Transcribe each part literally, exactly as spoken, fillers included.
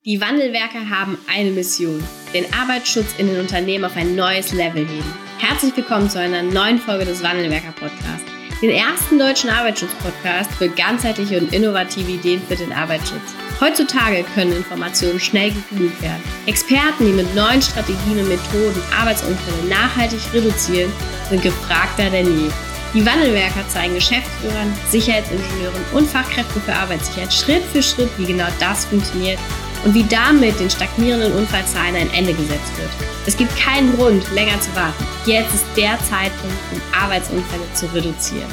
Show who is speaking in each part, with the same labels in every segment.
Speaker 1: Die Wandelwerker haben eine Mission: den Arbeitsschutz in den Unternehmen auf ein neues Level heben. Herzlich willkommen zu einer neuen Folge des Wandelwerker-Podcasts, den ersten deutschen Arbeitsschutz-Podcast für ganzheitliche und innovative Ideen für den Arbeitsschutz. Heutzutage können Informationen schnell gegoogelt werden. Experten, die mit neuen Strategien und Methoden Arbeitsunfälle nachhaltig reduzieren, sind gefragter denn je. Die Wandelwerker zeigen Geschäftsführern, Sicherheitsingenieuren und Fachkräften für Arbeitssicherheit Schritt für Schritt, wie genau das funktioniert und wie damit den stagnierenden Unfallzahlen ein Ende gesetzt wird. Es gibt keinen Grund, länger zu warten. Jetzt ist der Zeitpunkt, um Arbeitsunfälle zu reduzieren.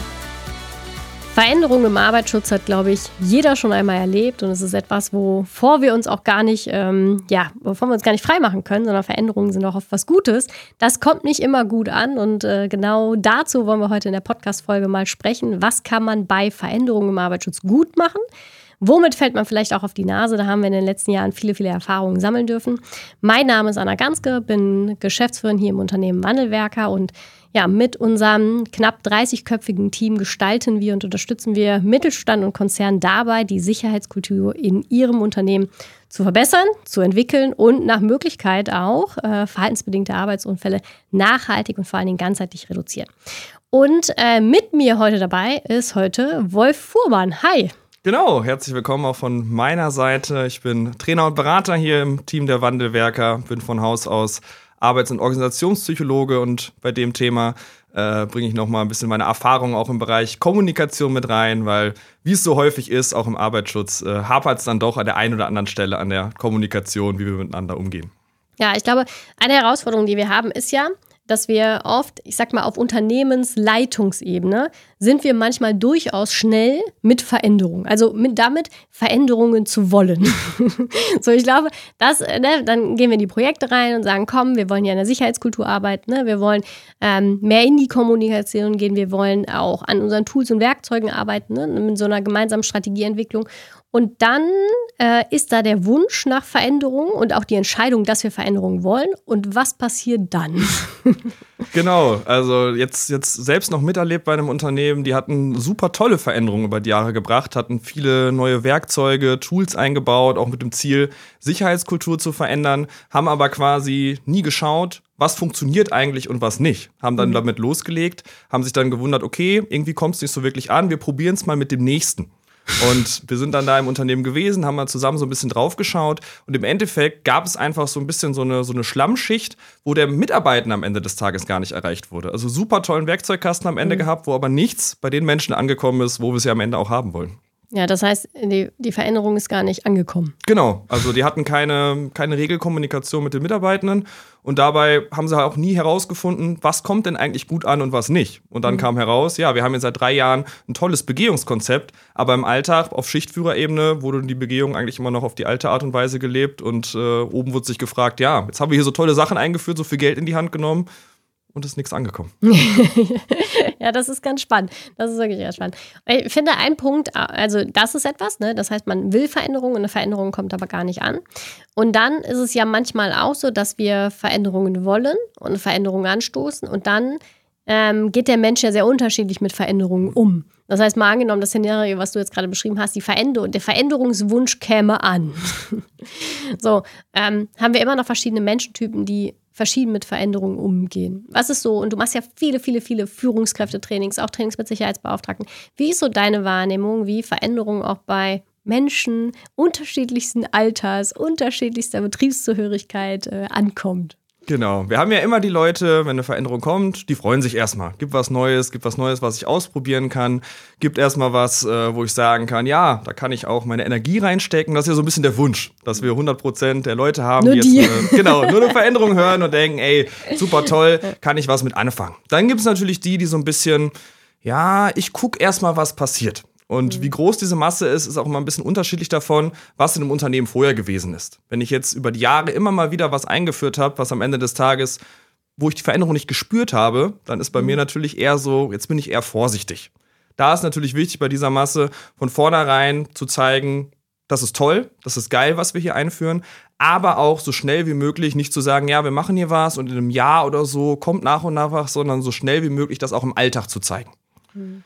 Speaker 1: Veränderung im Arbeitsschutz hat, glaube ich, jeder schon einmal erlebt, und es ist etwas, wovor wir uns auch gar nicht, ähm, ja, wovon wir uns gar nicht freimachen können, sondern Veränderungen sind auch oft was Gutes. Das kommt nicht immer gut an, und äh, genau dazu wollen wir heute in der Podcast-Folge mal sprechen. Was kann man bei Veränderungen im Arbeitsschutz gut machen? Womit fällt man vielleicht auch auf die Nase? Da haben wir in den letzten Jahren viele, viele Erfahrungen sammeln dürfen. Mein Name ist Anna Ganske, bin Geschäftsführerin hier im Unternehmen Wandelwerker, und ja, mit unserem knapp dreißigköpfigen Team gestalten wir und unterstützen wir Mittelstand und Konzern dabei, die Sicherheitskultur in ihrem Unternehmen zu verbessern, zu entwickeln und nach Möglichkeit auch äh, verhaltensbedingte Arbeitsunfälle nachhaltig und vor allen Dingen ganzheitlich reduzieren. Und äh, mit mir heute dabei ist heute Wolf Fuhrmann. Hi!
Speaker 2: Genau, herzlich willkommen auch von meiner Seite. Ich bin Trainer und Berater hier im Team der Wandelwerker, bin von Haus aus Arbeits- und Organisationspsychologe, und bei dem Thema äh, bringe ich nochmal ein bisschen meine Erfahrung auch im Bereich Kommunikation mit rein, weil, wie es so häufig ist, auch im Arbeitsschutz, äh, hapert es dann doch an der einen oder anderen Stelle an der Kommunikation, wie wir miteinander umgehen.
Speaker 1: Ja, ich glaube, eine Herausforderung, die wir haben, ist ja, dass wir oft, ich sag mal, auf Unternehmensleitungsebene sind wir manchmal durchaus schnell mit Veränderungen. Also mit, damit Veränderungen zu wollen. So, ich glaube, das, ne, dann gehen wir in die Projekte rein und sagen, komm, wir wollen ja in der Sicherheitskultur arbeiten, ne? Wir wollen ähm, mehr in die Kommunikation gehen, wir wollen auch an unseren Tools und Werkzeugen arbeiten, ne? Mit so einer gemeinsamen Strategieentwicklung. Und dann äh, ist da der Wunsch nach Veränderung und auch die Entscheidung, dass wir Veränderungen wollen. Und was passiert dann?
Speaker 2: Genau, also jetzt, jetzt selbst noch miterlebt bei einem Unternehmen, die hatten super tolle Veränderungen über die Jahre gebracht, hatten viele neue Werkzeuge, Tools eingebaut, auch mit dem Ziel, Sicherheitskultur zu verändern, haben aber quasi nie geschaut, was funktioniert eigentlich und was nicht. Haben dann mhm. damit losgelegt, haben sich dann gewundert, okay, irgendwie kommt es nicht so wirklich an, wir probieren es mal mit dem nächsten. Und wir sind dann da im Unternehmen gewesen, haben mal zusammen so ein bisschen drauf geschaut, und im Endeffekt gab es einfach so ein bisschen so eine, so eine Schlammschicht, wo der Mitarbeiter am Ende des Tages gar nicht erreicht wurde. Also super tollen Werkzeugkasten am Ende mhm. gehabt, wo aber nichts bei den Menschen angekommen ist, wo wir es ja am Ende auch haben wollen.
Speaker 1: Ja, das heißt, die, die Veränderung ist gar nicht angekommen.
Speaker 2: Genau, also die hatten keine, keine Regelkommunikation mit den Mitarbeitenden, und dabei haben sie halt auch nie herausgefunden, was kommt denn eigentlich gut an und was nicht. Und dann mhm. kam heraus, ja, wir haben jetzt seit drei Jahren ein tolles Begehungskonzept, aber im Alltag auf Schichtführerebene wurde die Begehung eigentlich immer noch auf die alte Art und Weise gelebt, und äh, oben wurde sich gefragt, ja, jetzt haben wir hier so tolle Sachen eingeführt, so viel Geld in die Hand genommen, und ist nichts angekommen.
Speaker 1: Ja, das ist ganz spannend. Das ist wirklich ganz spannend. Ich finde, ein Punkt, also das ist etwas, ne? Das heißt, man will Veränderungen, und eine Veränderung kommt aber gar nicht an. Und dann ist es ja manchmal auch so, dass wir Veränderungen wollen und Veränderungen anstoßen, und dann ähm, geht der Mensch ja sehr unterschiedlich mit Veränderungen um. Das heißt, mal angenommen, das Szenario, was du jetzt gerade beschrieben hast, die Veränderung, der Veränderungswunsch käme an. So, ähm, haben wir immer noch verschiedene Menschentypen, die verschieden mit Veränderungen umgehen. Was ist so, und du machst ja viele, viele, viele Führungskräftetrainings, auch Trainings mit Sicherheitsbeauftragten. Wie ist so deine Wahrnehmung, wie Veränderungen auch bei Menschen unterschiedlichsten Alters, unterschiedlichster Betriebszugehörigkeit äh, ankommt?
Speaker 2: Genau, wir haben ja immer die Leute, wenn eine Veränderung kommt, die freuen sich erstmal. Gibt was Neues, gibt was Neues, was ich ausprobieren kann. Gibt erstmal was, äh, wo ich sagen kann, ja, da kann ich auch meine Energie reinstecken. Das ist ja so ein bisschen der Wunsch, dass wir hundert Prozent der Leute haben,
Speaker 1: nur
Speaker 2: die
Speaker 1: die.
Speaker 2: jetzt äh, genau, nur eine Veränderung hören und denken, ey, super toll, kann ich was mit anfangen. Dann gibt es natürlich die, die so ein bisschen, ja, ich gucke erstmal, was passiert. Und mhm. wie groß diese Masse ist, ist auch immer ein bisschen unterschiedlich davon, was in einem Unternehmen vorher gewesen ist. Wenn ich jetzt über die Jahre immer mal wieder was eingeführt habe, was am Ende des Tages, wo ich die Veränderung nicht gespürt habe, dann ist bei mhm. mir natürlich eher so, jetzt bin ich eher vorsichtig. Da ist natürlich wichtig bei dieser Masse, von vornherein zu zeigen, das ist toll, das ist geil, was wir hier einführen, aber auch so schnell wie möglich nicht zu sagen, ja, wir machen hier was und in einem Jahr oder so kommt nach und nach was, sondern so schnell wie möglich das auch im Alltag zu zeigen. Mhm.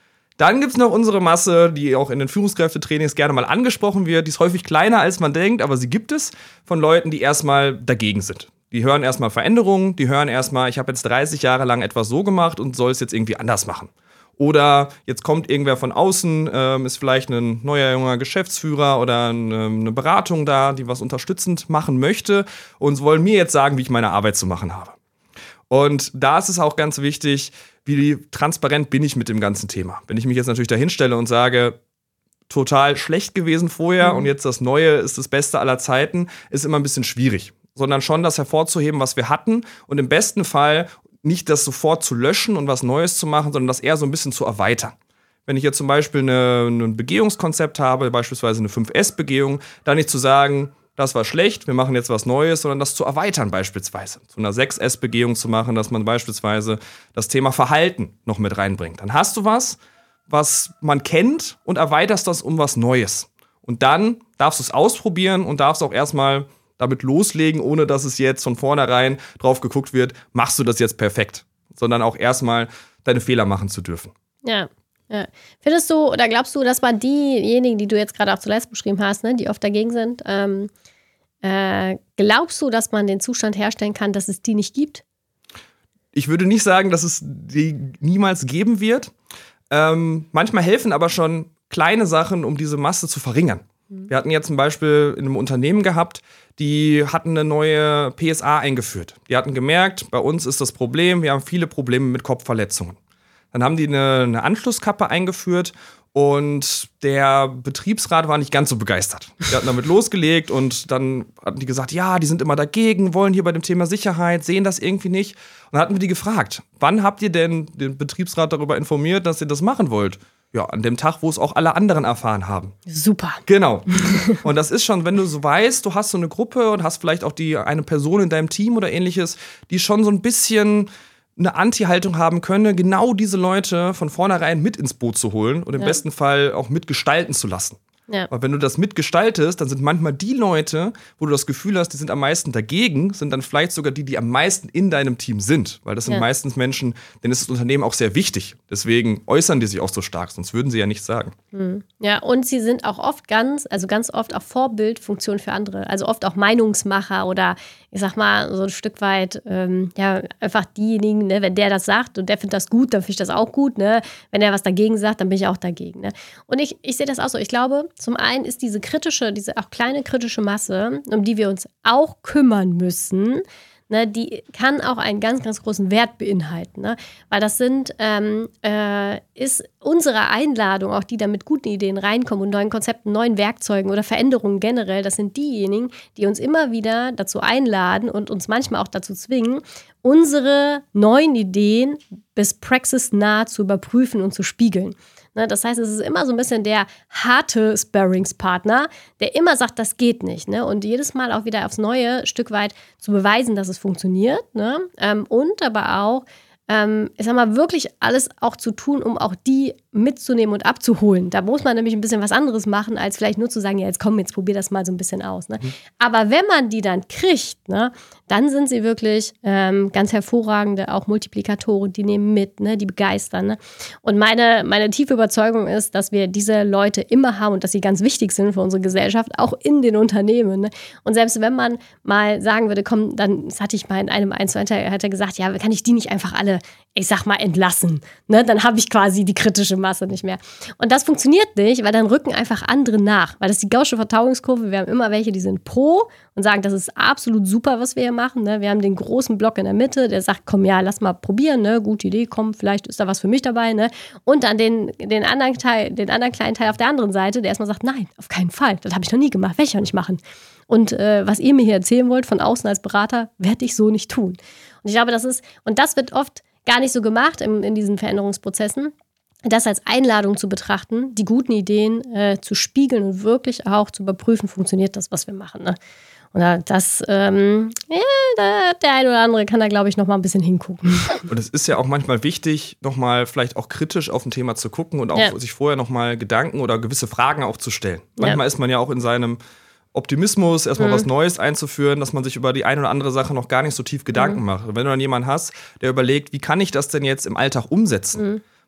Speaker 2: Dann gibt es noch unsere Masse, die auch in den Führungskräftetrainings gerne mal angesprochen wird. Die ist häufig kleiner, als man denkt, aber sie gibt es von Leuten, die erstmal dagegen sind. Die hören erstmal Veränderungen, die hören erstmal, ich habe jetzt dreißig Jahre lang etwas so gemacht und soll es jetzt irgendwie anders machen. Oder jetzt kommt irgendwer von außen, ähm, ist vielleicht ein neuer junger Geschäftsführer oder eine, eine Beratung da, die was unterstützend machen möchte und wollen mir jetzt sagen, wie ich meine Arbeit zu machen habe. Und da ist es auch ganz wichtig, wie transparent bin ich mit dem ganzen Thema. Wenn ich mich jetzt natürlich da hinstelle und sage, total schlecht gewesen vorher mhm. und jetzt das Neue ist das Beste aller Zeiten, ist immer ein bisschen schwierig. Sondern schon das hervorzuheben, was wir hatten und im besten Fall nicht das sofort zu löschen und was Neues zu machen, sondern das eher so ein bisschen zu erweitern. Wenn ich jetzt zum Beispiel eine, ein Begehungskonzept habe, beispielsweise eine fünf S Begehung, dann nicht zu sagen, das war schlecht, wir machen jetzt was Neues, sondern das zu erweitern beispielsweise. Zu einer sechs S Begehung zu machen, dass man beispielsweise das Thema Verhalten noch mit reinbringt. Dann hast du was, was man kennt und erweiterst das um was Neues. Und dann darfst du es ausprobieren und darfst auch erstmal damit loslegen, ohne dass es jetzt von vornherein drauf geguckt wird, machst du das jetzt perfekt, sondern auch erstmal deine Fehler machen zu dürfen.
Speaker 1: Ja, ja. Findest du oder glaubst du, dass man diejenigen, die du jetzt gerade auch zuletzt beschrieben hast, ne, die oft dagegen sind, ähm, äh, glaubst du, dass man den Zustand herstellen kann, dass es die nicht gibt?
Speaker 2: Ich würde nicht sagen, dass es die niemals geben wird. Ähm, manchmal helfen aber schon kleine Sachen, um diese Masse zu verringern. Wir hatten jetzt zum Beispiel in einem Unternehmen gehabt, die hatten eine neue P S A eingeführt. Die hatten gemerkt, bei uns ist das Problem, wir haben viele Probleme mit Kopfverletzungen. Dann haben die eine, eine Anschlusskappe eingeführt und der Betriebsrat war nicht ganz so begeistert. Die hatten damit losgelegt und dann hatten die gesagt, ja, die sind immer dagegen, wollen hier bei dem Thema Sicherheit, sehen das irgendwie nicht. Und dann hatten wir die gefragt, wann habt ihr denn den Betriebsrat darüber informiert, dass ihr das machen wollt? Ja, an dem Tag, wo es auch alle anderen erfahren haben.
Speaker 1: Super.
Speaker 2: Genau. Und das ist schon, wenn du so weißt, du hast so eine Gruppe und hast vielleicht auch die eine Person in deinem Team oder ähnliches, die schon so ein bisschen eine Anti-Haltung haben könne, genau diese Leute von vornherein mit ins Boot zu holen und im ja. besten Fall auch mitgestalten zu lassen. Ja. Weil wenn du das mitgestaltest, dann sind manchmal die Leute, wo du das Gefühl hast, die sind am meisten dagegen, sind dann vielleicht sogar die, die am meisten in deinem Team sind. Weil das sind ja. meistens Menschen, denen ist das Unternehmen auch sehr wichtig. Deswegen äußern die sich auch so stark, sonst würden sie ja nichts sagen.
Speaker 1: Mhm. Ja, und sie sind auch oft ganz, also ganz oft auch Vorbildfunktion für andere. Also oft auch Meinungsmacher oder ich sag mal so ein Stück weit, ähm, ja, einfach diejenigen, ne, wenn der das sagt und der findet das gut, dann finde ich das auch gut. Ne? Wenn er was dagegen sagt, dann bin ich auch dagegen. Ne? Und ich, ich sehe das auch so. Ich glaube, zum einen ist diese kritische, diese auch kleine kritische Masse, um die wir uns auch kümmern müssen, ne, die kann auch einen ganz, ganz großen Wert beinhalten. Ne? Weil das sind, ähm, äh, ist unsere Einladung, auch die da mit guten Ideen reinkommen und neuen Konzepten, neuen Werkzeugen oder Veränderungen generell, das sind diejenigen, die uns immer wieder dazu einladen und uns manchmal auch dazu zwingen, unsere neuen Ideen bis praxisnah zu überprüfen und zu spiegeln. Ne, das heißt, es ist immer so ein bisschen der harte Sparringspartner, der immer sagt, das geht nicht. Ne? Und jedes Mal auch wieder aufs Neue Stück weit zu beweisen, dass es funktioniert. Ne? Ähm, und aber auch, ähm, ich sag mal, wirklich alles auch zu tun, um auch die mitzunehmen und abzuholen. Da muss man nämlich ein bisschen was anderes machen, als vielleicht nur zu sagen, ja, jetzt komm, jetzt probier das mal so ein bisschen aus. Ne? Mhm. Aber wenn man die dann kriegt, ne, dann sind sie wirklich ähm, ganz hervorragende, auch Multiplikatoren, die nehmen mit, ne, die begeistern. Ne? Und meine, meine tiefe Überzeugung ist, dass wir diese Leute immer haben und dass sie ganz wichtig sind für unsere Gesellschaft, auch in den Unternehmen. Ne? Und selbst wenn man mal sagen würde, komm, dann, das hatte ich mal in einem eins zu eins, hat er gesagt, ja, kann ich die nicht einfach alle, ich sag mal, entlassen? Ne? Dann habe ich quasi die kritische Masse nicht mehr. Und das funktioniert nicht, weil dann rücken einfach andere nach. Weil das ist die Gaußsche Vertauungskurve. Wir haben immer welche, die sind pro und sagen, das ist absolut super, was wir hier machen. Ne? Wir haben den großen Block in der Mitte, der sagt, komm, ja, lass mal probieren, ne? Gute Idee, komm, vielleicht ist da was für mich dabei. Ne? Und dann den, den, anderen Teil, den anderen kleinen Teil auf der anderen Seite, der erstmal sagt, nein, auf keinen Fall, das habe ich noch nie gemacht, werde ich auch nicht machen. Und äh, was ihr mir hier erzählen wollt, von außen als Berater, werde ich so nicht tun. Und ich glaube, das ist, und das wird oft gar nicht so gemacht in, in diesen Veränderungsprozessen, das als Einladung zu betrachten, die guten Ideen äh, zu spiegeln und wirklich auch zu überprüfen, funktioniert das, was wir machen. Ne? Und das, ähm, ja, da, der eine oder andere kann da, glaube ich, noch mal ein bisschen hingucken.
Speaker 2: Und es ist ja auch manchmal wichtig, noch mal vielleicht auch kritisch auf ein Thema zu gucken und auch ja. sich vorher noch mal Gedanken oder gewisse Fragen auch zu stellen. Manchmal ja. ist man ja auch in seinem Optimismus, erstmal mhm. was Neues einzuführen, dass man sich über die eine oder andere Sache noch gar nicht so tief Gedanken mhm. macht. Und wenn du dann jemanden hast, der überlegt, wie kann ich das denn jetzt im Alltag umsetzen? Mhm.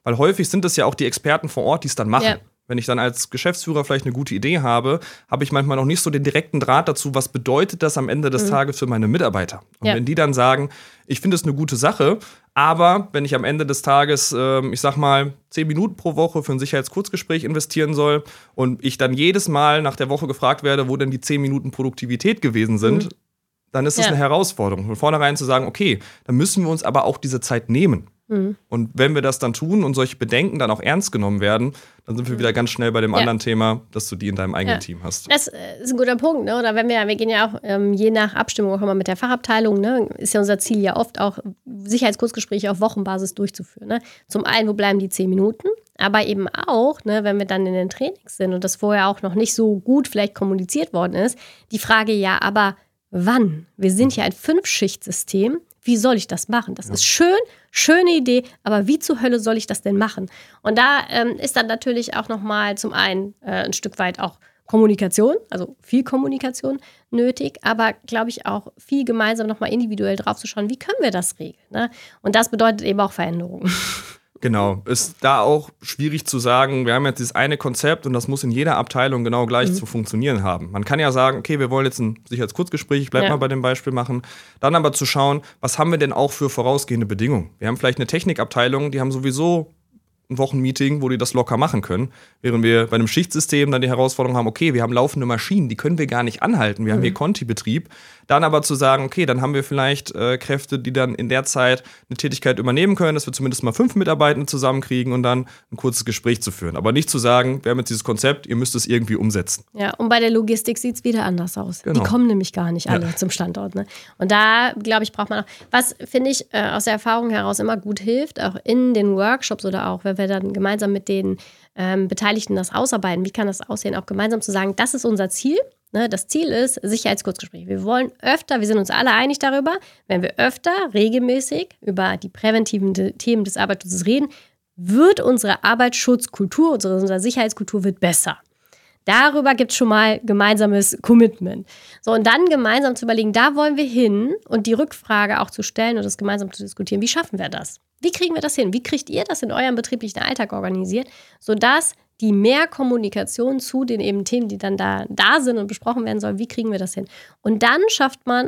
Speaker 2: Weil häufig sind es ja auch die Experten vor Ort, die es dann machen.
Speaker 1: Ja.
Speaker 2: Wenn ich dann als Geschäftsführer vielleicht eine gute Idee habe, habe ich manchmal noch nicht so den direkten Draht dazu, was bedeutet das am Ende des mhm. Tages für meine Mitarbeiter. Und
Speaker 1: ja.
Speaker 2: wenn die dann sagen, ich finde es eine gute Sache, aber wenn ich am Ende des Tages, äh, ich sag mal, zehn Minuten pro Woche für ein Sicherheitskurzgespräch investieren soll und ich dann jedes Mal nach der Woche gefragt werde, wo denn die zehn Minuten Produktivität gewesen sind, mhm. dann ist das ja. eine Herausforderung. Von vornherein zu sagen, okay, dann müssen wir uns aber auch diese Zeit nehmen. Mhm. Und wenn wir das dann tun und solche Bedenken dann auch ernst genommen werden, dann sind wir wieder ganz schnell bei dem ja. anderen Thema, dass du die in deinem eigenen ja. Team hast.
Speaker 1: Das ist ein guter Punkt, ne? Oder wenn wir, wir gehen ja auch ähm, je nach Abstimmung auch immer mit der Fachabteilung, ne? Ist ja unser Ziel ja oft auch, Sicherheitskurzgespräche auf Wochenbasis durchzuführen. Ne? Zum einen, wo bleiben die zehn Minuten? Aber eben auch, ne, wenn wir dann in den Trainings sind und das vorher auch noch nicht so gut vielleicht kommuniziert worden ist, die Frage ja, aber wann? Wir sind ja ein Fünf-Schicht-System. Wie soll ich das machen? Das ja. ist schön, schöne Idee, aber wie zur Hölle soll ich das denn machen? Und da ähm, ist dann natürlich auch nochmal zum einen äh, ein Stück weit auch Kommunikation, also viel Kommunikation nötig, aber glaube ich auch viel gemeinsam nochmal individuell drauf zu schauen, wie können wir das regeln? Ne? Und das bedeutet eben auch Veränderungen.
Speaker 2: Genau, ist da auch schwierig zu sagen, wir haben jetzt dieses eine Konzept und das muss in jeder Abteilung genau gleich mhm. zu funktionieren haben. Man kann ja sagen, okay, wir wollen jetzt ein Sicherheitskurzgespräch, ich bleib ja. mal bei dem Beispiel machen, dann aber zu schauen, was haben wir denn auch für vorausgehende Bedingungen? Wir haben vielleicht eine Technikabteilung, die haben sowieso ein Wochenmeeting, wo die das locker machen können, während wir bei einem Schichtsystem dann die Herausforderung haben, okay, wir haben laufende Maschinen, die können wir gar nicht anhalten, wir mhm. haben hier Kontibetrieb. Dann aber zu sagen, okay, dann haben wir vielleicht äh, Kräfte, die dann in der Zeit eine Tätigkeit übernehmen können, dass wir zumindest mal fünf Mitarbeitende zusammenkriegen und dann ein kurzes Gespräch zu führen. Aber nicht zu sagen, wir haben jetzt dieses Konzept, ihr müsst es irgendwie umsetzen.
Speaker 1: Ja, und bei der Logistik sieht es wieder anders aus. Genau. Die kommen nämlich gar nicht alle ja. zum Standort. Ne? Und da, glaube ich, braucht man auch, was, finde ich, äh, aus der Erfahrung heraus immer gut hilft, auch in den Workshops oder auch, wenn wir dann gemeinsam mit den ähm, Beteiligten das ausarbeiten, wie kann das aussehen, auch gemeinsam zu sagen, das ist unser Ziel. Das Ziel ist Sicherheitskurzgespräche. Wir wollen öfter, wir sind uns alle einig darüber, wenn wir öfter regelmäßig über die präventiven Themen des Arbeitsschutzes reden, wird unsere Arbeitsschutzkultur, unsere, unsere Sicherheitskultur wird besser. Darüber gibt es schon mal gemeinsames Commitment. So, und dann gemeinsam zu überlegen, da wollen wir hin und die Rückfrage auch zu stellen und das gemeinsam zu diskutieren, wie schaffen wir das? Wie kriegen wir das hin? Wie kriegt ihr das in eurem betrieblichen Alltag organisiert, sodass die mehr Kommunikation zu den eben Themen, die dann da, da sind und besprochen werden sollen, wie kriegen wir das hin? Und dann schafft man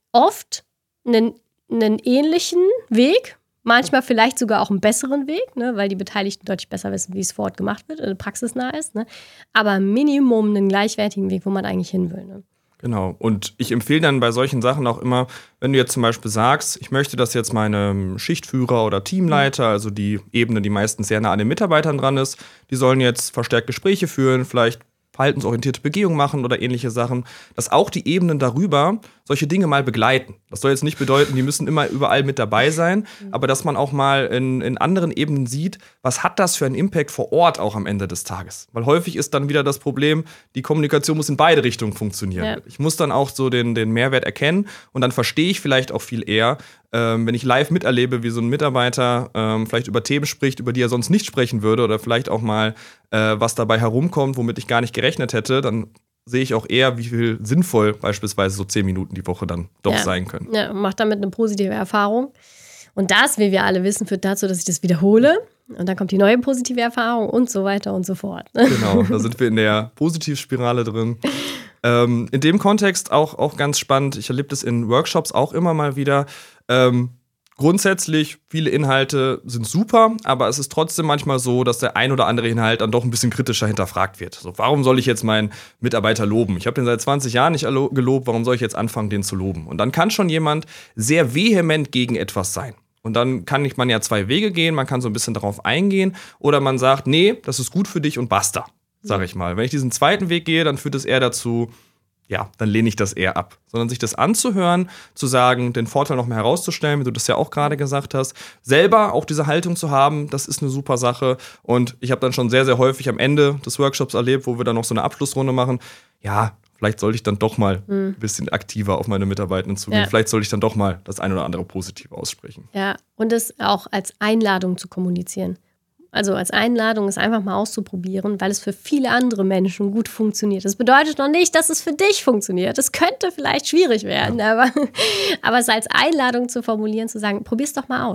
Speaker 1: oft einen, einen ähnlichen Weg, manchmal vielleicht sogar auch einen besseren Weg, ne, weil die Beteiligten deutlich besser wissen, wie es vor Ort gemacht wird, äh, praxisnah ist, ne, aber Minimum einen gleichwertigen Weg, wo man eigentlich hin will. Ne.
Speaker 2: Genau. Und ich empfehle dann bei solchen Sachen auch immer, wenn du jetzt zum Beispiel sagst, ich möchte, dass jetzt meine Schichtführer oder Teamleiter, also die Ebene, die meistens sehr nah an den Mitarbeitern dran ist, die sollen jetzt verstärkt Gespräche führen, vielleicht verhaltensorientierte Begehung machen oder ähnliche Sachen, dass auch die Ebenen darüber solche Dinge mal begleiten. Das soll jetzt nicht bedeuten, die müssen immer überall mit dabei sein, aber dass man auch mal in, in anderen Ebenen sieht, was hat das für einen Impact vor Ort auch am Ende des Tages. Weil häufig ist dann wieder das Problem, die Kommunikation muss in beide Richtungen funktionieren. Ja. Ich muss dann auch so den, den Mehrwert erkennen und dann verstehe ich vielleicht auch viel eher, ähm, wenn ich live miterlebe, wie so ein Mitarbeiter ähm, vielleicht über Themen spricht, über die er sonst nicht sprechen würde oder vielleicht auch mal äh, was dabei herumkommt, womit ich gar nicht gerechnet hätte, dann sehe ich auch eher, wie viel sinnvoll beispielsweise so zehn Minuten die Woche dann doch
Speaker 1: ja.
Speaker 2: sein können.
Speaker 1: Ja, macht damit eine positive Erfahrung. Und das, wie wir alle wissen, führt dazu, dass ich das wiederhole. Und dann kommt die neue positive Erfahrung und so weiter und so fort.
Speaker 2: Genau, da sind wir in der Positivspirale drin. ähm, in dem Kontext auch, auch ganz spannend, ich erlebe das in Workshops auch immer mal wieder, ähm, grundsätzlich, viele Inhalte sind super, aber es ist trotzdem manchmal so, dass der ein oder andere Inhalt dann doch ein bisschen kritischer hinterfragt wird. So, warum soll ich jetzt meinen Mitarbeiter loben? Ich habe den seit zwanzig Jahren nicht gelobt, warum soll ich jetzt anfangen, den zu loben? Und dann kann schon jemand sehr vehement gegen etwas sein. Und dann kann man ja zwei Wege gehen, man kann so ein bisschen darauf eingehen oder man sagt, nee, das ist gut für dich und basta, sage ich mal. Wenn ich diesen zweiten Weg gehe, dann führt es eher dazu, ja, dann lehne ich das eher ab. Sondern sich das anzuhören, zu sagen, den Vorteil noch mehr herauszustellen, wie du das ja auch gerade gesagt hast, selber auch diese Haltung zu haben, das ist eine super Sache. Und ich habe dann schon sehr, sehr häufig am Ende des Workshops erlebt, wo wir dann noch so eine Abschlussrunde machen, ja, vielleicht sollte ich dann doch mal mhm. ein bisschen aktiver auf meine Mitarbeitenden zugehen. Ja. Vielleicht sollte ich dann doch mal das ein oder andere positiv aussprechen.
Speaker 1: Ja, und es auch als Einladung zu kommunizieren. Also als Einladung, es einfach mal auszuprobieren, weil es für viele andere Menschen gut funktioniert. Das bedeutet noch nicht, dass es für dich funktioniert. Es könnte vielleicht schwierig werden, ja. aber, aber es als Einladung zu formulieren, zu sagen, probier's doch mal aus.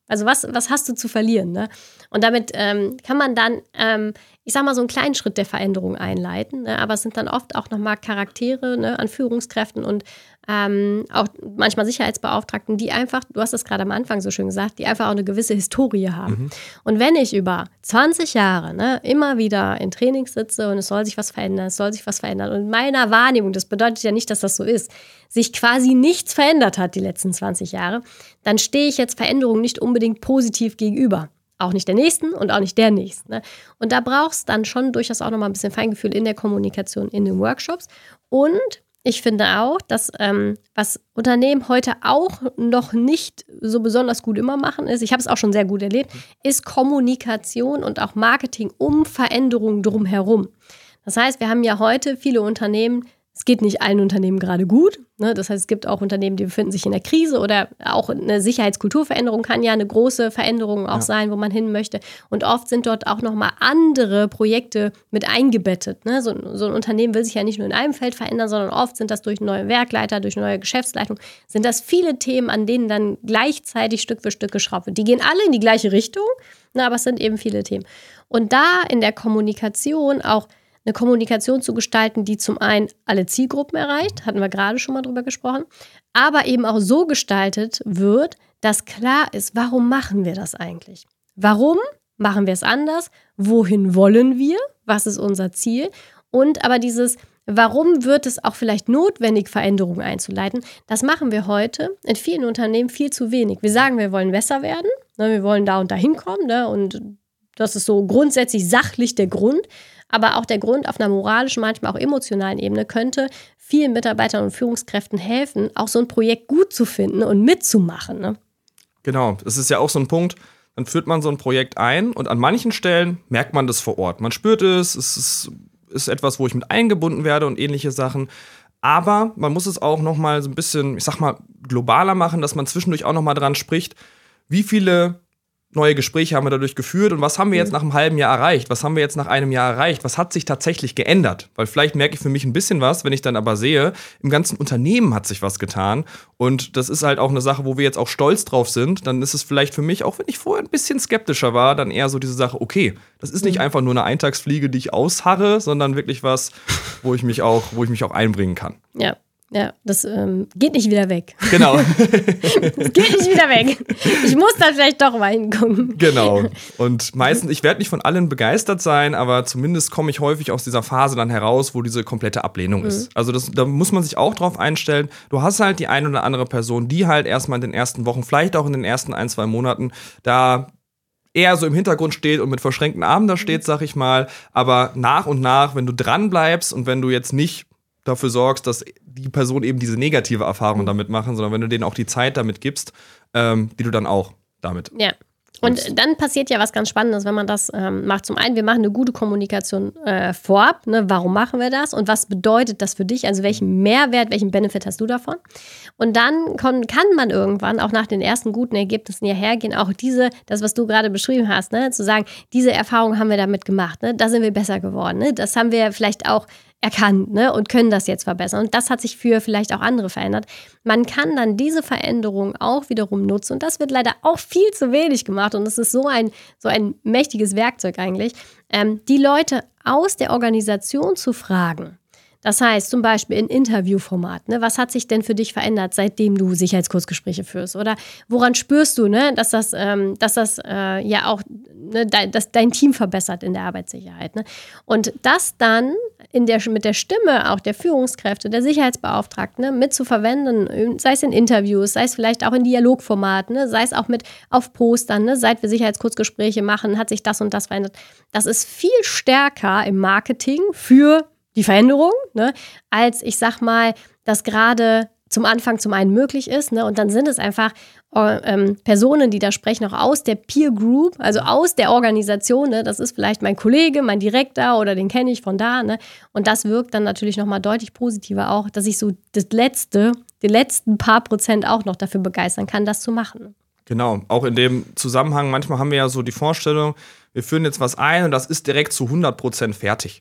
Speaker 1: Also was, was hast du zu verlieren? Ne? Und damit ähm, kann man dann, ähm, ich sag mal, so einen kleinen Schritt der Veränderung einleiten. Ne? Aber es sind dann oft auch nochmal Charaktere, ne, an Führungskräften und ähm, auch manchmal Sicherheitsbeauftragten, die einfach, du hast es gerade am Anfang so schön gesagt, die einfach auch eine gewisse Historie haben. Mhm. Und wenn ich über zwanzig Jahre ne, immer wieder in Trainings sitze und es soll sich was verändern, es soll sich was verändern und in meiner Wahrnehmung, das bedeutet ja nicht, dass das so ist, sich quasi nichts verändert hat die letzten zwanzig Jahre, dann stehe ich jetzt Veränderungen nicht unbedingt positiv gegenüber. Auch nicht der Nächsten und auch nicht der Nächsten. Ne? Und da brauchst du dann schon durchaus auch nochmal ein bisschen Feingefühl in der Kommunikation, in den Workshops. Und ich finde auch, dass ähm, was Unternehmen heute auch noch nicht so besonders gut immer machen ist, ich habe es auch schon sehr gut erlebt, ist Kommunikation und auch Marketing um Veränderungen drumherum. Das heißt, wir haben ja heute viele Unternehmen, es geht nicht allen Unternehmen gerade gut. Ne? Das heißt, es gibt auch Unternehmen, die befinden sich in der Krise oder auch eine Sicherheitskulturveränderung kann ja eine große Veränderung auch ja. sein, wo man hin möchte. Und oft sind dort auch nochmal andere Projekte mit eingebettet. Ne? So, so ein Unternehmen will sich ja nicht nur in einem Feld verändern, sondern oft sind das durch neue Werkleiter, durch neue Geschäftsleitung, sind das viele Themen, an denen dann gleichzeitig Stück für Stück geschraubt wird. Die gehen alle in die gleiche Richtung, ne? Aber es sind eben viele Themen. Und da in der Kommunikation auch eine Kommunikation zu gestalten, die zum einen alle Zielgruppen erreicht, hatten wir gerade schon mal drüber gesprochen, aber eben auch so gestaltet wird, dass klar ist, warum machen wir das eigentlich? Warum machen wir es anders? Wohin wollen wir? Was ist unser Ziel? Und aber dieses, warum wird es auch vielleicht notwendig, Veränderungen einzuleiten, das machen wir heute in vielen Unternehmen viel zu wenig. Wir sagen, wir wollen besser werden, ne, wir wollen da und da hinkommen, ne, und das ist so grundsätzlich sachlich der Grund. Aber auch der Grund auf einer moralischen, manchmal auch emotionalen Ebene könnte vielen Mitarbeitern und Führungskräften helfen, auch so ein Projekt gut zu finden und mitzumachen. Ne?
Speaker 2: Genau, das ist ja auch so ein Punkt, dann führt man so ein Projekt ein und an manchen Stellen merkt man das vor Ort. Man spürt es, es ist, ist etwas, wo ich mit eingebunden werde und ähnliche Sachen. Aber man muss es auch nochmal so ein bisschen, ich sag mal, globaler machen, dass man zwischendurch auch nochmal dran spricht, wie viele neue Gespräche haben wir dadurch geführt und was haben wir jetzt nach einem halben Jahr erreicht? Was haben wir jetzt nach einem Jahr erreicht? Was hat sich tatsächlich geändert? Weil vielleicht merke ich für mich ein bisschen was, wenn ich dann aber sehe, im ganzen Unternehmen hat sich was getan und das ist halt auch eine Sache, wo wir jetzt auch stolz drauf sind, dann ist es vielleicht für mich, auch wenn ich vorher ein bisschen skeptischer war, dann eher so diese Sache, okay, das ist nicht einfach nur eine Eintagsfliege, die ich ausharre, sondern wirklich was, wo ich mich auch, wo ich mich auch einbringen kann.
Speaker 1: Ja. Ja, das ähm, geht nicht wieder weg.
Speaker 2: Genau.
Speaker 1: Das geht nicht wieder weg. Ich muss da vielleicht doch mal hingucken.
Speaker 2: Genau. Und meistens, ich werde nicht von allen begeistert sein, aber zumindest komme ich häufig aus dieser Phase dann heraus, wo diese komplette Ablehnung mhm. ist. Also das, da muss man sich auch drauf einstellen. Du hast halt die eine oder andere Person, die halt erstmal in den ersten Wochen, vielleicht auch in den ersten ein, zwei Monaten da eher so im Hintergrund steht und mit verschränkten Armen da steht, sag ich mal. Aber nach und nach, wenn du dran bleibst und wenn du jetzt nicht dafür sorgst, dass die Person eben diese negative Erfahrung damit machen, sondern wenn du denen auch die Zeit damit gibst, ähm, die du dann auch damit.
Speaker 1: Ja. Und dann passiert ja was ganz Spannendes, wenn man das ähm, macht. Zum einen, wir machen eine gute Kommunikation äh, vorab. Ne? Warum machen wir das? Und was bedeutet das für dich? Also welchen Mehrwert, welchen Benefit hast du davon? Und dann kann, kann man irgendwann auch nach den ersten guten Ergebnissen ja hergehen, auch diese, das, was du gerade beschrieben hast, ne? Zu sagen, diese Erfahrung haben wir damit gemacht. Ne? Da sind wir besser geworden. Ne? Das haben wir vielleicht auch erkannt, ne, und können das jetzt verbessern. Und das hat sich für vielleicht auch andere verändert. Man kann dann diese Veränderung auch wiederum nutzen. Und das wird leider auch viel zu wenig gemacht. Und es ist so ein, so ein mächtiges Werkzeug eigentlich, ähm, die Leute aus der Organisation zu fragen. Das heißt zum Beispiel in Interviewformat, ne, was hat sich denn für dich verändert, seitdem du Sicherheitskursgespräche führst? Oder woran spürst du, ne, dass das, ähm, dass das äh, ja auch ne, de, dass dein Team verbessert in der Arbeitssicherheit? Ne? Und das dann in der, mit der Stimme auch der Führungskräfte, der Sicherheitsbeauftragten ne, mit zu verwenden, sei es in Interviews, sei es vielleicht auch in Dialogformaten, ne, sei es auch mit auf Postern, ne, seit wir Sicherheitskursgespräche machen, hat sich das und das verändert. Das ist viel stärker im Marketing für die Veränderung, ne, als ich sag mal, das gerade zum Anfang zum einen möglich ist, ne, und dann sind es einfach äh, ähm, Personen, die da sprechen, auch aus der Peer Group, also aus der Organisation, ne, das ist vielleicht mein Kollege, mein Direktor oder den kenne ich von da, ne, und das wirkt dann natürlich nochmal deutlich positiver auch, dass ich so das letzte, die letzten paar Prozent auch noch dafür begeistern kann, das zu machen.
Speaker 2: Genau, auch in dem Zusammenhang, manchmal haben wir ja so die Vorstellung, wir führen jetzt was ein und das ist direkt zu hundert Prozent fertig.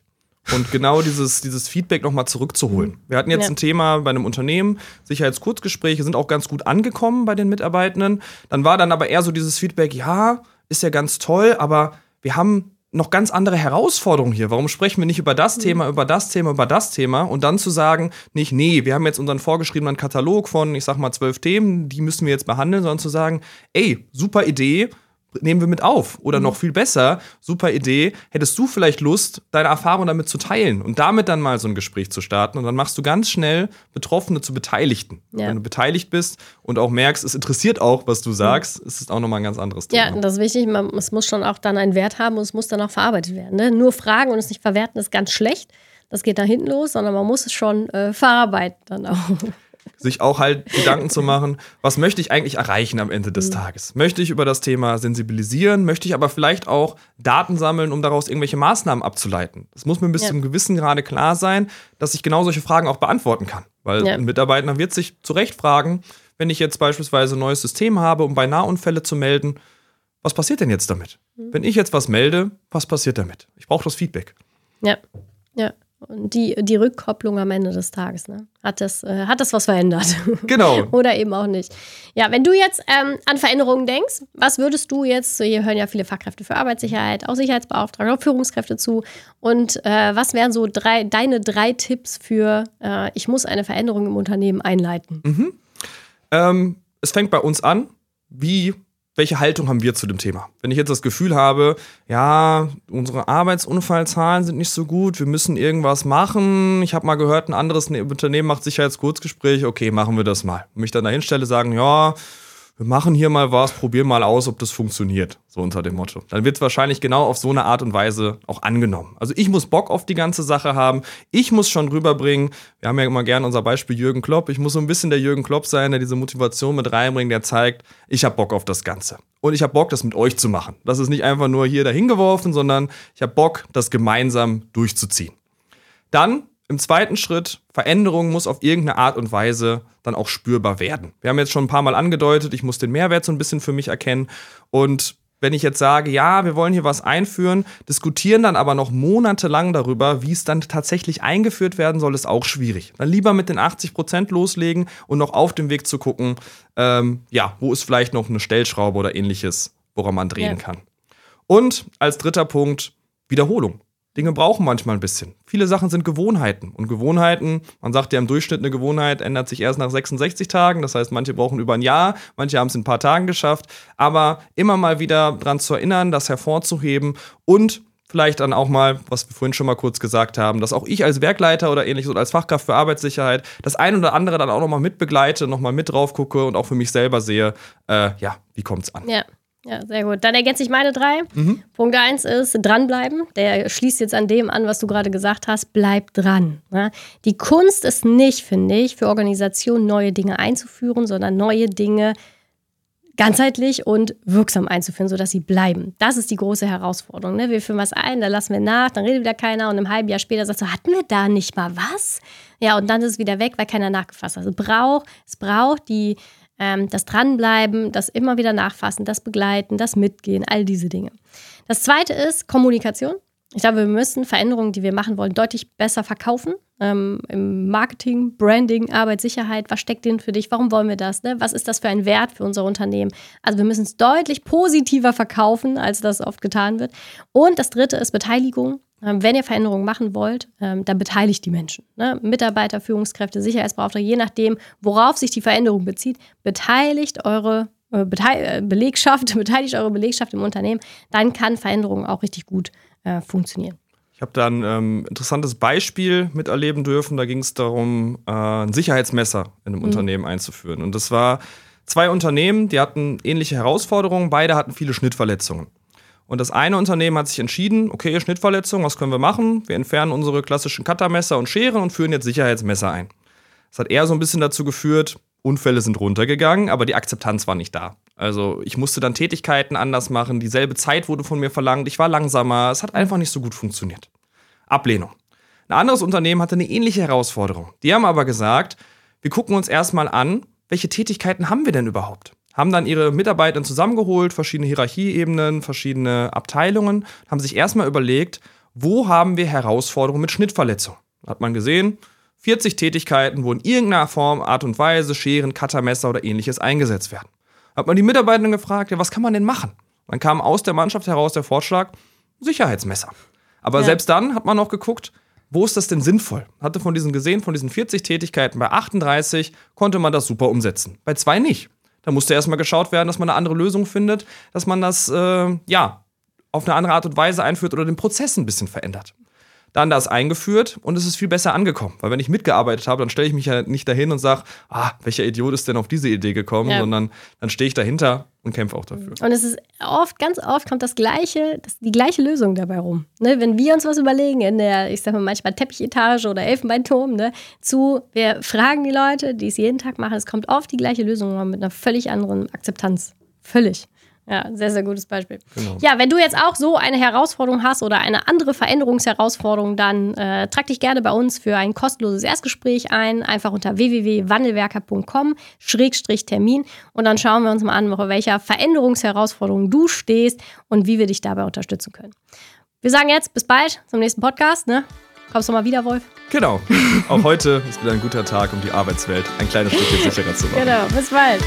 Speaker 2: Und genau dieses, dieses Feedback nochmal zurückzuholen. Wir hatten jetzt ja. ein Thema bei einem Unternehmen, Sicherheitskurzgespräche sind auch ganz gut angekommen bei den Mitarbeitenden. Dann war dann aber eher so dieses Feedback, ja, ist ja ganz toll, aber wir haben noch ganz andere Herausforderungen hier. Warum sprechen wir nicht über das mhm. Thema, über das Thema, über das Thema? Und dann zu sagen, nicht, nee, wir haben jetzt unseren vorgeschriebenen Katalog von, ich sag mal, zwölf Themen, die müssen wir jetzt behandeln, sondern zu sagen, ey, super Idee, nehmen wir mit auf. Oder noch viel besser, super Idee, hättest du vielleicht Lust, deine Erfahrung damit zu teilen und damit dann mal so ein Gespräch zu starten. Und dann machst du ganz schnell Betroffene zu Beteiligten. Ja. Wenn du beteiligt bist und auch merkst, es interessiert auch, was du sagst, ist es auch nochmal ein ganz anderes Thema.
Speaker 3: Ja, das ist wichtig. Man, es muss schon auch dann einen Wert haben und es muss dann auch verarbeitet werden. Ne? Nur fragen und es nicht verwerten ist ganz schlecht. Das geht da hinten los, sondern man muss es schon äh, verarbeiten dann auch.
Speaker 2: Sich auch halt Gedanken zu machen, was möchte ich eigentlich erreichen am Ende des mhm. Tages? Möchte ich über das Thema sensibilisieren? Möchte ich aber vielleicht auch Daten sammeln, um daraus irgendwelche Maßnahmen abzuleiten? Das muss mir bis ja. zu einem gewissen Grade klar sein, dass ich genau solche Fragen auch beantworten kann. Weil ja. ein Mitarbeiter wird sich zu Recht fragen, wenn ich jetzt beispielsweise ein neues System habe, um Beinaheunfälle zu melden, was passiert denn jetzt damit? Mhm. Wenn ich jetzt was melde, was passiert damit? Ich brauche das Feedback.
Speaker 3: Ja, ja. Und die, die Rückkopplung am Ende des Tages, ne? Hat das, äh, hat das was verändert?
Speaker 2: Genau.
Speaker 3: Oder eben auch nicht. Ja, wenn du jetzt ähm, an Veränderungen denkst, was würdest du jetzt, hier hören ja viele Fachkräfte für Arbeitssicherheit, auch Sicherheitsbeauftragte, auch Führungskräfte zu. Und äh, was wären so drei, deine drei Tipps für, äh, ich muss eine Veränderung im Unternehmen einleiten?
Speaker 2: Mhm. Ähm, es fängt bei uns an, wie welche Haltung haben wir zu dem Thema? Wenn ich jetzt das Gefühl habe, ja, unsere Arbeitsunfallzahlen sind nicht so gut, wir müssen irgendwas machen. Ich habe mal gehört, ein anderes Unternehmen macht Sicherheitskurzgespräche, okay, machen wir das mal. Und mich dann dahin stelle, sagen, ja, wir machen hier mal was, probieren mal aus, ob das funktioniert, so unter dem Motto. Dann wird es wahrscheinlich genau auf so eine Art und Weise auch angenommen. Also ich muss Bock auf die ganze Sache haben, ich muss schon rüberbringen, wir haben ja immer gerne unser Beispiel Jürgen Klopp, ich muss so ein bisschen der Jürgen Klopp sein, der diese Motivation mit reinbringt, der zeigt, ich habe Bock auf das Ganze. Und ich habe Bock, das mit euch zu machen. Das ist nicht einfach nur hier dahin geworfen, sondern ich habe Bock, das gemeinsam durchzuziehen. Dann im zweiten Schritt, Veränderung muss auf irgendeine Art und Weise dann auch spürbar werden. Wir haben jetzt schon ein paar Mal angedeutet, ich muss den Mehrwert so ein bisschen für mich erkennen. Und wenn ich jetzt sage, ja, wir wollen hier was einführen, diskutieren dann aber noch monatelang darüber, wie es dann tatsächlich eingeführt werden soll, ist auch schwierig. Dann lieber mit den achtzig Prozent loslegen und noch auf dem Weg zu gucken, ähm, ja, wo ist vielleicht noch eine Stellschraube oder ähnliches, woran man drehen ja. kann. Und als dritter Punkt, Wiederholung. Dinge brauchen manchmal ein bisschen. Viele Sachen sind Gewohnheiten. Und Gewohnheiten, man sagt ja im Durchschnitt, eine Gewohnheit ändert sich erst nach sechsundsechzig Tagen. Das heißt, manche brauchen über ein Jahr, manche haben es in ein paar Tagen geschafft. Aber immer mal wieder dran zu erinnern, das hervorzuheben und vielleicht dann auch mal, was wir vorhin schon mal kurz gesagt haben, dass auch ich als Werkleiter oder ähnliches oder als Fachkraft für Arbeitssicherheit das ein oder andere dann auch noch mal mitbegleite, noch mal mit drauf gucke und auch für mich selber sehe, äh, ja, wie kommt's an?
Speaker 3: Ja. Ja, sehr gut. Dann ergänze ich meine drei. Mhm. Punkt eins ist dranbleiben. Der schließt jetzt an dem an, was du gerade gesagt hast. Bleib dran. Ja? Die Kunst ist nicht, finde ich, für Organisationen neue Dinge einzuführen, sondern neue Dinge ganzheitlich und wirksam einzuführen, sodass sie bleiben. Das ist die große Herausforderung. Ne? Wir führen was ein, dann lassen wir nach, dann redet wieder keiner und im halben Jahr später sagt so, hatten wir da nicht mal was? Ja, und dann ist es wieder weg, weil keiner nachgefasst hat. Also es braucht, es braucht die Ähm, das Dranbleiben, das immer wieder Nachfassen, das Begleiten, das Mitgehen, all diese Dinge. Das zweite ist Kommunikation. Ich glaube, wir müssen Veränderungen, die wir machen wollen, deutlich besser verkaufen. Ähm, Im Marketing, Branding, Arbeitssicherheit, was steckt denn für dich? Warum wollen wir das? Ne? Was ist das für ein Wert für unser Unternehmen? Also wir müssen es deutlich positiver verkaufen, als das oft getan wird. Und das dritte ist Beteiligung. Ähm, wenn ihr Veränderungen machen wollt, ähm, dann beteiligt die Menschen. Ne? Mitarbeiter, Führungskräfte, Sicherheitsbeauftragte, je nachdem, worauf sich die Veränderung bezieht, beteiligt eure äh, Beteil- Belegschaft, beteiligt eure Belegschaft im Unternehmen. Dann kann Veränderung auch richtig gut äh, funktionieren.
Speaker 2: Ich habe da ein ähm, interessantes Beispiel miterleben dürfen. Da ging es darum, äh, ein Sicherheitsmesser in einem mhm. Unternehmen einzuführen. Und das war zwei Unternehmen, die hatten ähnliche Herausforderungen. Beide hatten viele Schnittverletzungen. Und das eine Unternehmen hat sich entschieden, okay, Schnittverletzung, was können wir machen? Wir entfernen unsere klassischen Cuttermesser und Scheren und führen jetzt Sicherheitsmesser ein. Das hat eher so ein bisschen dazu geführt, Unfälle sind runtergegangen, aber die Akzeptanz war nicht da. Also ich musste dann Tätigkeiten anders machen, dieselbe Zeit wurde von mir verlangt, ich war langsamer, es hat einfach nicht so gut funktioniert. Ablehnung. Ein anderes Unternehmen hatte eine ähnliche Herausforderung. Die haben aber gesagt, wir gucken uns erstmal an, welche Tätigkeiten haben wir denn überhaupt? Haben dann ihre Mitarbeiter zusammengeholt, verschiedene Hierarchieebenen, verschiedene Abteilungen, haben sich erstmal überlegt, wo haben wir Herausforderungen mit Schnittverletzungen? Hat man gesehen, vierzig Tätigkeiten, wo in irgendeiner Form, Art und Weise Scheren, Cuttermesser oder ähnliches eingesetzt werden. Hat man die Mitarbeitenden gefragt, ja, was kann man denn machen? Dann kam aus der Mannschaft heraus der Vorschlag, Sicherheitsmesser. Aber ja. selbst dann hat man noch geguckt, wo ist das denn sinnvoll? Hatte von diesen gesehen, von diesen vierzig Tätigkeiten bei achtunddreißig konnte man das super umsetzen. Bei zwei nicht. Da musste erstmal geschaut werden, dass man eine andere Lösung findet, dass man das, äh, ja, auf eine andere Art und Weise einführt oder den Prozess ein bisschen verändert. Dann das eingeführt und es ist viel besser angekommen. Weil wenn ich mitgearbeitet habe, dann stelle ich mich ja nicht dahin und sage, ah, welcher Idiot ist denn auf diese Idee gekommen, ja. sondern dann stehe ich dahinter und kämpfe auch dafür.
Speaker 3: Und es ist oft, ganz oft kommt das gleiche, das, die gleiche Lösung dabei rum. Ne, wenn wir uns was überlegen in der, ich sag mal manchmal Teppichetage oder Elfenbeinturm, ne, zu, wir fragen die Leute, die es jeden Tag machen, es kommt oft die gleiche Lösung mit einer völlig anderen Akzeptanz. Völlig. Ja, sehr, sehr gutes Beispiel. Genau. Ja, wenn du jetzt auch so eine Herausforderung hast oder eine andere Veränderungsherausforderung, dann äh, trag dich gerne bei uns für ein kostenloses Erstgespräch ein. Einfach unter w w w punkt wandelwerker punkt com Schrägstrich Termin und dann schauen wir uns mal an, vor welcher Veränderungsherausforderung du stehst und wie wir dich dabei unterstützen können. Wir sagen jetzt bis bald zum nächsten Podcast. Ne? Kommst du mal wieder, Wolf?
Speaker 2: Genau. Auch heute ist wieder ein guter Tag, um die Arbeitswelt ein kleines Stückchen sicherer zu machen.
Speaker 3: Genau, bis bald.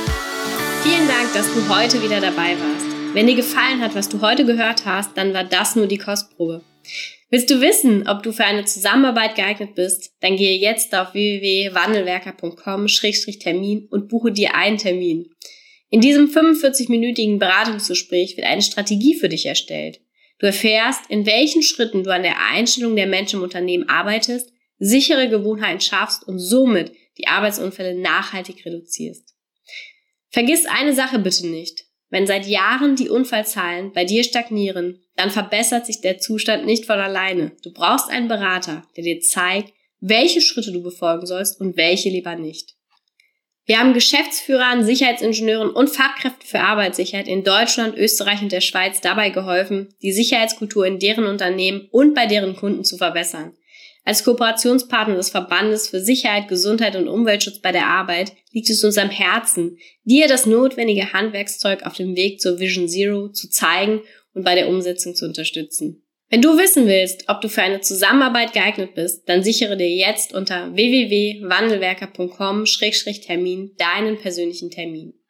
Speaker 1: Vielen Dank, dass du heute wieder dabei warst. Wenn dir gefallen hat, was du heute gehört hast, dann war das nur die Kostprobe. Willst du wissen, ob du für eine Zusammenarbeit geeignet bist? Dann gehe jetzt auf w w w punkt wandelwerker punkt com Schrägstrich Termin und buche dir einen Termin. In diesem fünfundvierzig-minütigen Beratungsgespräch wird eine Strategie für dich erstellt. Du erfährst, in welchen Schritten du an der Einstellung der Menschen im Unternehmen arbeitest, sichere Gewohnheiten schaffst und somit die Arbeitsunfälle nachhaltig reduzierst. Vergiss eine Sache bitte nicht. Wenn seit Jahren die Unfallzahlen bei dir stagnieren, dann verbessert sich der Zustand nicht von alleine. Du brauchst einen Berater, der dir zeigt, welche Schritte du befolgen sollst und welche lieber nicht. Wir haben Geschäftsführern, Sicherheitsingenieuren und Fachkräften für Arbeitssicherheit in Deutschland, Österreich und der Schweiz dabei geholfen, die Sicherheitskultur in deren Unternehmen und bei deren Kunden zu verbessern. Als Kooperationspartner des Verbandes für Sicherheit, Gesundheit und Umweltschutz bei der Arbeit liegt es uns am Herzen, dir das notwendige Handwerkszeug auf dem Weg zur Vision Zero zu zeigen und bei der Umsetzung zu unterstützen. Wenn du wissen willst, ob du für eine Zusammenarbeit geeignet bist, dann sichere dir jetzt unter w w w punkt wandelwerker punkt com Schrägstrich Termin deinen persönlichen Termin.